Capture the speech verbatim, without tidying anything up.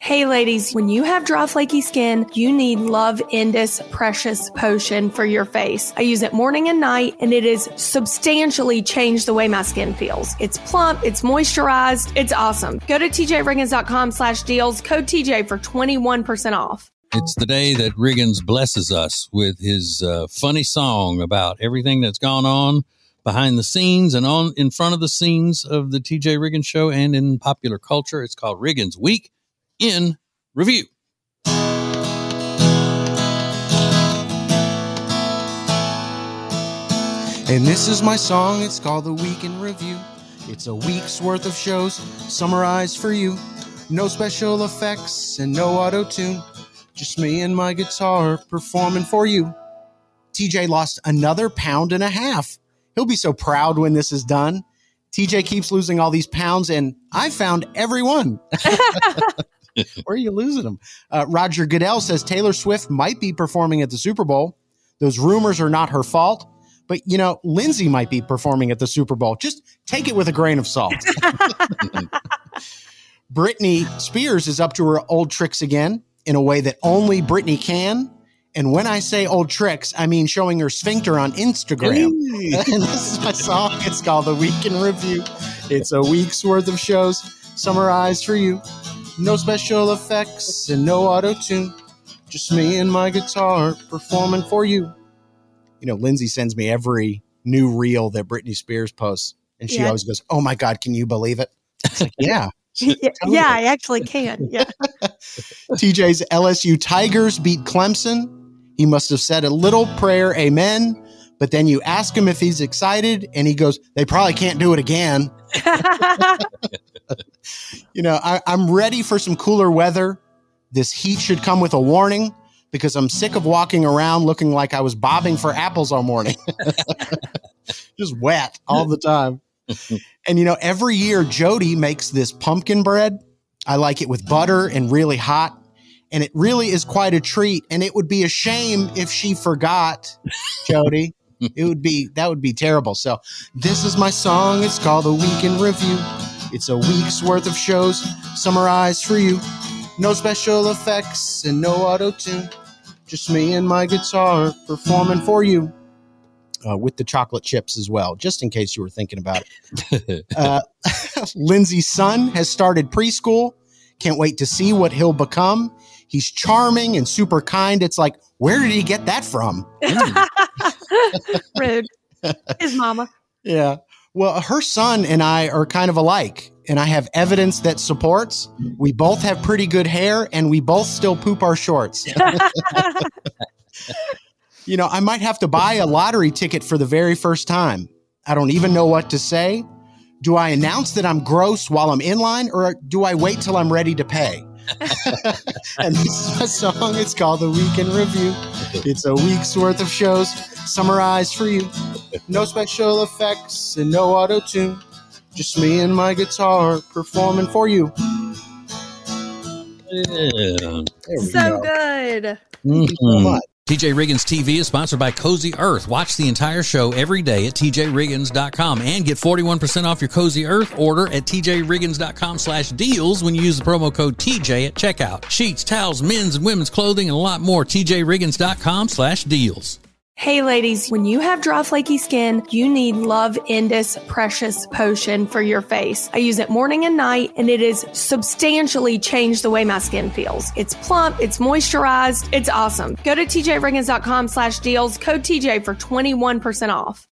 Hey ladies, when you have dry, flaky skin, you need Love Indus Precious Potion for your face. I use it morning and night, and it has substantially changed the way my skin feels. It's plump, it's moisturized, it's awesome. Go to tjriggins.com slash deals, code T J for twenty-one percent off. It's the day that Riggins blesses us with his uh, funny song about everything that's gone on behind the scenes and on in front of the scenes of the T J Riggins Show and in popular culture. It's called Riggins Week in Review. And this is my song, it's called The Week in Review. It's a week's worth of shows summarized for you. No special effects and no auto-tune. Just me and my guitar performing for you. T J lost another pound and a half. He'll be so proud when this is done. T J keeps losing all these pounds, and I found every one. Where are you losing them? Uh, Roger Goodell says Taylor Swift might be performing at the Super Bowl. Those rumors are not her fault. But, you know, Lindsay might be performing at the Super Bowl. Just take it with a grain of salt. Britney Spears is up to her old tricks again in a way that only Britney can. And when I say old tricks, I mean showing her sphincter on Instagram. And this is my song. It's called The Week in Review. It's a week's worth of shows summarized for you. No special effects and no auto-tune. Just me and my guitar performing for you. You know, Lindsay sends me every new reel that Britney Spears posts. And she yeah. always goes, oh, my God, can you believe it? It's like, yeah. yeah, totally. yeah, I actually can. Yeah. T J's L S U Tigers beat Clemson. He must have said a little prayer, amen. But then you ask him if he's excited, and he goes, they probably can't do it again. You know, I, I'm ready for some cooler weather. This heat should come with a warning because I'm sick of walking around looking like I was bobbing for apples all morning. Just wet all the time. And, you know, every year Jody makes this pumpkin bread. I like it with butter and really hot. And it really is quite a treat. And it would be a shame if she forgot, Jody. It would be, that would be terrible. So this is my song. It's called The Week in Review. It's a week's worth of shows summarized for you. No special effects and no auto-tune. Just me and my guitar performing for you. Uh, with the chocolate chips as well, just in case you were thinking about it. Uh, Lindsay's son has started preschool. Can't wait to see what he'll become. He's charming and super kind. It's like, where did he get that from? Rude. His mama. Yeah. Well, her son and I are kind of alike, and I have evidence that supports. We both have pretty good hair, and we both still poop our shorts. You know, I might have to buy a lottery ticket for the very first time. I don't even know what to say. Do I announce that I'm gross while I'm in line, or do I wait till I'm ready to pay? And this is my song. It's called The Week in Review. It's a week's worth of shows summarized for you. No special effects and no auto-tune. Just me and my guitar performing for you. Yeah. So go. good. Thank you so much. T J Riggins T V is sponsored by Cozy Earth. Watch the entire show every day at T J Riggins dot com and get forty-one percent off your Cozy Earth order at T J Riggins dot com slash deals when you use the promo code T J at checkout. Sheets, towels, men's and women's clothing, and a lot more. T J Riggins dot com slash deals. Hey ladies, when you have dry, flaky skin, you need Love Indus Precious Potion for your face. I use it morning and night, and it has substantially changed the way my skin feels. It's plump, it's moisturized, it's awesome. Go to T J Riggins dot com slash deals, code T J for twenty-one percent off.